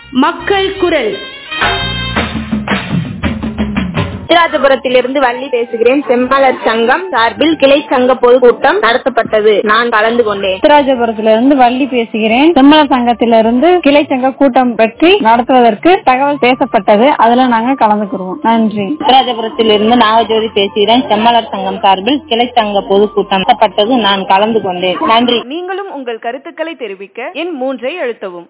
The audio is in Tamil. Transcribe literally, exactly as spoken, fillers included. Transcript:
மக்கள் குரல். ராஜபுரத்திலிருந்து வள்ளி பேசுகிறேன். செம்மாளர் சங்கம் சார்பில் கிளை சங்க பொதுக்கூட்டம் நடத்தப்பட்டது. நான் கலந்து கொண்டேன். ராஜபுரத்திலிருந்து வள்ளி பேசுகிறேன். செம்மாளர் சங்கத்திலிருந்து கிளை சங்க கூட்டம் பற்றி நடத்துவதற்கு தகவல் பேசப்பட்டது. அதுல நாங்க கலந்துக்கிறோம். நன்றி. ராஜபுரத்திலிருந்து நாகஜோதி பேசுகிறேன். செம்மாளர் சங்கம் சார்பில் கிளை சங்க பொதுக்கூட்டம் நடத்தப்பட்டது. நான் கலந்து கொண்டேன். நன்றி. நீங்களும் உங்கள் கருத்துக்களை தெரிவிக்க எண் மூன்றை அழுத்தவும்.